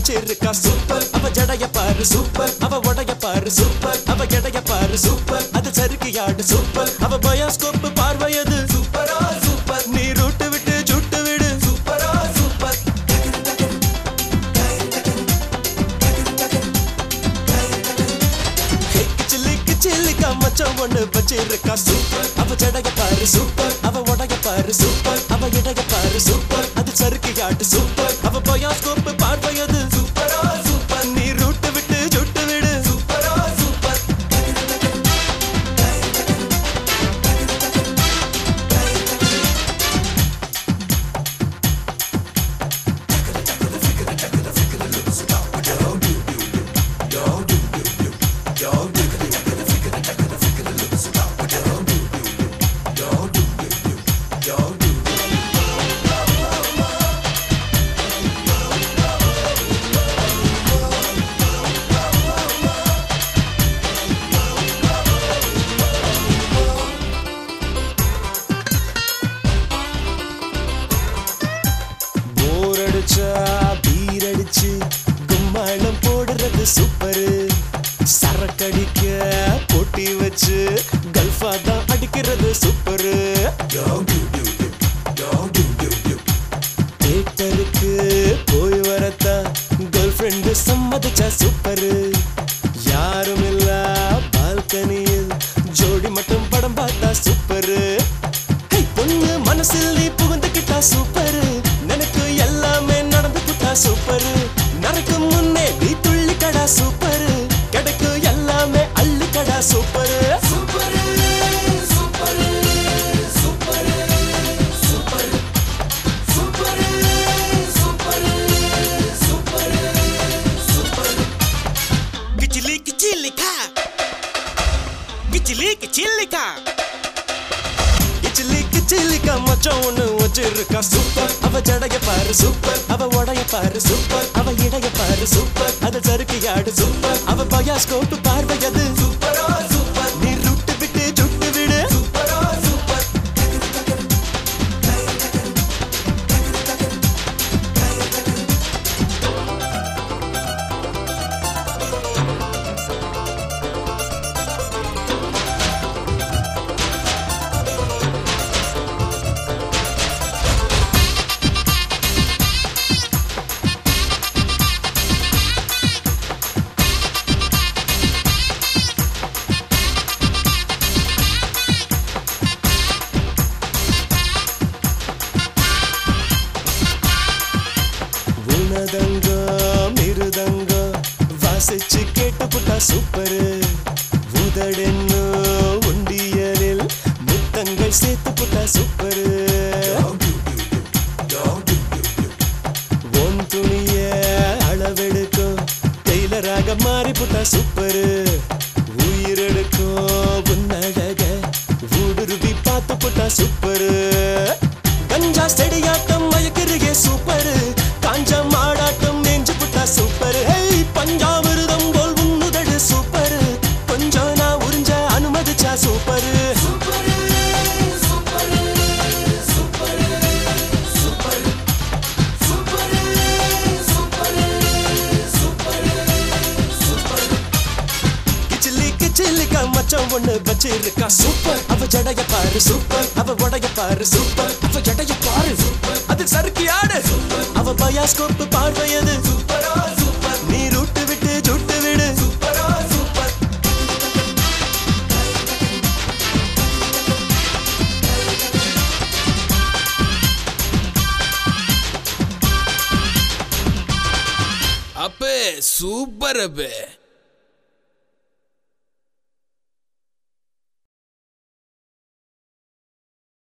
வச்சிருக்கா சூப்பர். அவ ஜடைய பாரு சூப்பர், அவ உடைய பாரு சூப்பர், அவ எடைய பாரு சூப்பர், அது சறுக்கியாடு சூப்பர். அவ பயோஸ்கோப் பார்வையது சூப்பரா சூப்பர். நீ ரூட்டு விட்டு ஜுட்டு விடு சூப்பரா சூப்பர். கிச்சிலிக்கா மச்சான் ஒண்ணு வச்சிருக்கா சூப்பர். அவ ஜடைய பாரு சூப்பர், அவ உடைய பாரு சூப்பர், அவ எடைய பாரு சூப்பர், அது சறுக்கியாடு சூப்பர். அவ பயோஸ்கோப் பார்வையது சூப்பரா சூப்பர். நீ ரூட்டு விட்டு ஜுட்டு விடு சூப்பரா சூப்பர். பீர் அடிச்சு கும்மாளம் போடுறது சூப்பரு. சரக்கடிக்க போட்டி வச்சு கல்ஃபா தான் அடிக்கிறது சூப்பரு. தேட்டருக்கு போய் வரத்தா கேர்ள் ஃப்ரெண்டு சம்மதிச்சா சூப்பரு. யாரும் இல்ல பால்கனியில் ஜோடி மட்டும் படம் பார்த்தா சூப்பரு. பொண்ணு மனசில் நீ புகுந்துக்கிட்டா சூப்பரு. எனக்கு எல்லாமே நடந்து புட்டா சூப்பரு. நடக்கும் முன்னே நீ துள்ளி கடா சூப்பரு. கிடைக்கும் எல்லாமே அள்ளி கடா super. Super super super super super super super super. கிச்சிலிக்கா கிச்சிலிக்கா கிச்சிலிக்கா மச்சான் ஒண்ணு வச்சிருக்கா சூப்பர். அவ ஜடைய பாரு சூப்பர், அவ உடைய பாரு சூப்பர், அவ இடைய பாரு சூப்பர், அது சறுக்கியாடு சூப்பர். அவ பயோஸ்கோப் பார்வையது சூப்பரா சூப்பர். நீ ரூட்டு விட்டு ஜுட்டு விடு சூப்பரா சூப்பர். மிருதங்க வாசிச்சு கேட்டு புட்டா சூப்பரு. உதடென்னு உண்டியலில் முத்தங்கள் சேர்த்து புட்டா சூப்பரு. ஒன் துணிய அளவெடுக்கும் டெய்லராக மாறி புட்டா சூப்பரு. உயிரெடுக்கும் உன்னழக ஊடுருவி பார்த்து புட்டா சூப்பரு. கஞ்சா செடியாட்டம் மயக்கிறியே சூப்பரு. காஞ்ச மாடாட்டம் நெஞ்சு புட்டா சூப்பரு. பஞ்சாமிருதம் போல் உன்னுதடு சூப்பரு. கொஞ்சம் நான் உறிஞ்ச அனுமதிச்சா super. Super super super super super super super super. கிச்சிலிக்கா மச்சான் ஒண்ணு வச்சிருக்கா சூப்பர். அவ ஜடைய பாரு சூப்பர், அவ உடைய பாரு சூப்பர், அவ ஜடைய பாரு சூப்பர், அது சறுக்கியாடு சூப்பர். அவ பயோஸ்கோப் பார்வையது சூப்பரா சூப்பர். நீ ரூட்டு விட்டு ஜுட்டு விடு சூப்பரா சூப்பர். அப்பே சூப்பர் அப்பே.